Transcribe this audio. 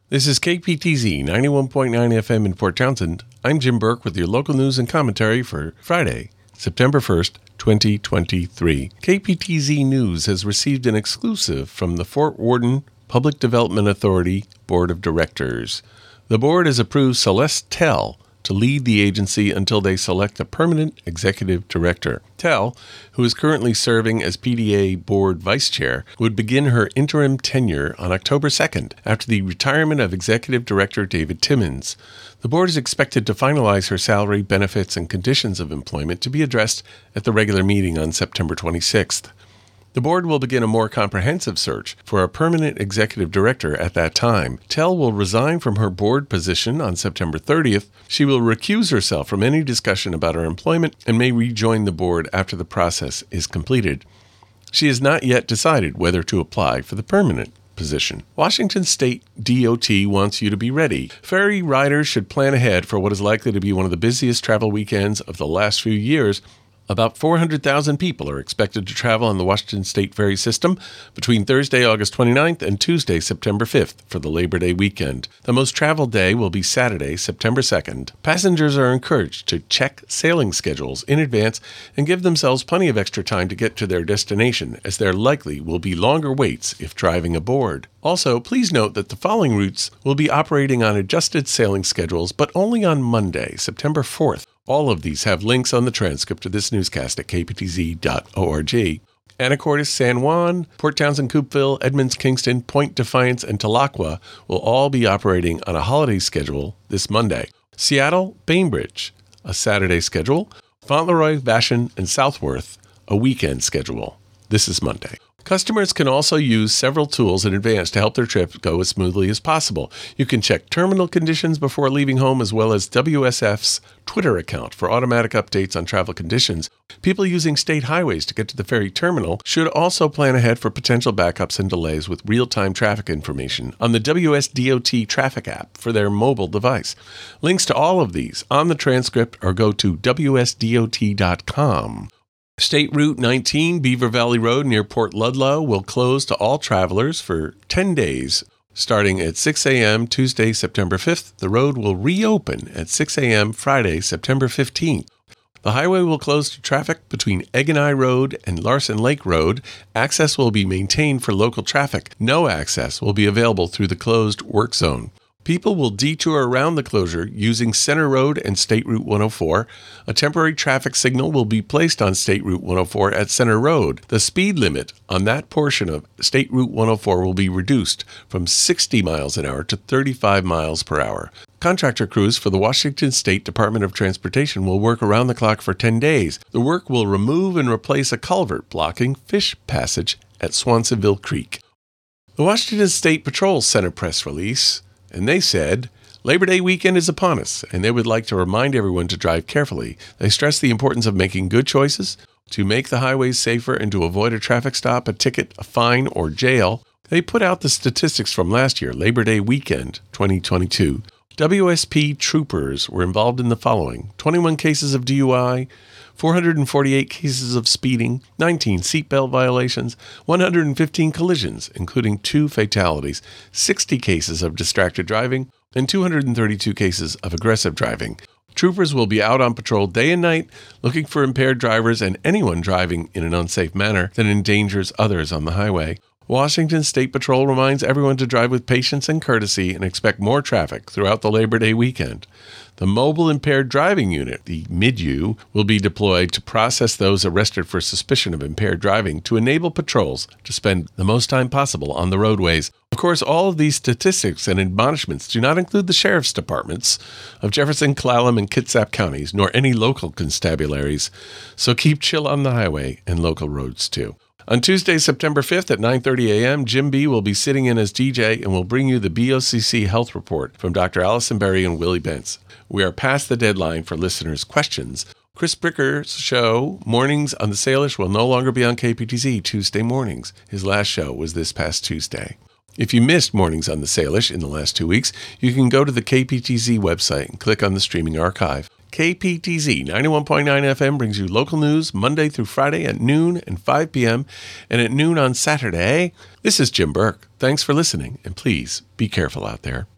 This is KPTZ 91.9 FM in Port Townsend. I'm Jim Burke with your local news and commentary for Friday, September 1st, 2023. KPTZ News has received an exclusive from the Fort Worden Public Development Authority Board of Directors. The board has approved Celeste Tell to lead the agency until they select a permanent executive director. Tell, who is currently serving as PDA Board Vice Chair, would begin her interim tenure on October 2nd after the retirement of Executive Director David Timmons. The board is expected to finalize her salary, benefits, and conditions of employment to be addressed at the regular meeting on September 26th. The board will begin a more comprehensive search for a permanent executive director at that time. Tell will resign from her board position on September 30th. She will recuse herself from any discussion about her employment and may rejoin the board after the process is completed. She has not yet decided whether to apply for the permanent position. Washington State DOT wants you to be ready. Ferry riders should plan ahead for what is likely to be one of the busiest travel weekends of the last few years. About 400,000 people are expected to travel on the Washington State Ferry System between Thursday, August 29th and Tuesday, September 5th for the Labor Day weekend. The most traveled day will be Saturday, September 2nd. Passengers are encouraged to check sailing schedules in advance and give themselves plenty of extra time to get to their destination, as there likely will be longer waits if driving aboard. Also, please note that the following routes will be operating on adjusted sailing schedules, but only on Monday, September 4th. All of these have links on the transcript of this newscast at kptz.org. Anacortes, San Juan, Port Townsend, Coupeville, Edmonds, Kingston, Point Defiance, and Tahlequah will all be operating on a holiday schedule this Monday. Seattle, Bainbridge, a Saturday schedule. Fauntleroy, Vashon, and Southworth, a weekend schedule. This is Monday. Customers can also use several tools in advance to help their trip go as smoothly as possible. You can check terminal conditions before leaving home, as well as WSF's Twitter account for automatic updates on travel conditions. People using state highways to get to the ferry terminal should also plan ahead for potential backups and delays with real-time traffic information on the WSDOT traffic app for their mobile device. Links to all of these on the transcript or go to wsdot.com. State Route 19, Beaver Valley Road near Port Ludlow will close to all travelers for 10 days. Starting at 6 a.m. Tuesday, September 5th, the road will reopen at 6 a.m. Friday, September 15th. The highway will close to traffic between Eggenai Road and Larson Lake Road. Access will be maintained for local traffic. No access will be available through the closed work zone. People will detour around the closure using Center Road and State Route 104. A temporary traffic signal will be placed on State Route 104 at Center Road. The speed limit on that portion of State Route 104 will be reduced from 60 miles an hour to 35 miles per hour. Contractor crews for the Washington State Department of Transportation will work around the clock for 10 days. The work will remove and replace a culvert blocking fish passage at Swansonville Creek. The Washington State Patrol sent a press release, and they said, Labor Day weekend is upon us, and they would like to remind everyone to drive carefully. They stress the importance of making good choices, to make the highways safer, and to avoid a traffic stop, a ticket, a fine, or jail. They put out the statistics from last year, Labor Day weekend, 2022. WSP troopers were involved in the following: 21 cases of DUI, 448 cases of speeding, 19 seatbelt violations, 115 collisions, including 2 fatalities, 60 cases of distracted driving, and 232 cases of aggressive driving. Troopers will be out on patrol day and night, looking for impaired drivers and anyone driving in an unsafe manner that endangers others on the highway. Washington State Patrol reminds everyone to drive with patience and courtesy and expect more traffic throughout the Labor Day weekend. The Mobile Impaired Driving Unit, the MIDU, will be deployed to process those arrested for suspicion of impaired driving to enable patrols to spend the most time possible on the roadways. Of course, all of these statistics and admonishments do not include the sheriff's departments of Jefferson, Clallam, and Kitsap counties, nor any local constabularies, so keep chill on the highway and local roads too. On Tuesday, September 5th at 9:30 a.m., Jim B. will be sitting in as DJ and will bring you the BOCC Health Report from Dr. Allison Berry and Willie Bentz. We are past the deadline for listeners' questions. Chris Bricker's show, Mornings on the Salish, will no longer be on KPTZ Tuesday mornings. His last show was this past Tuesday. If you missed Mornings on the Salish in the last 2 weeks, you can go to the KPTZ website and click on the streaming archive. KPTZ 91.9 FM brings you local news Monday through Friday at noon and 5 p.m. and at noon on Saturday. This is Jim Burke. Thanks for listening, and please be careful out there.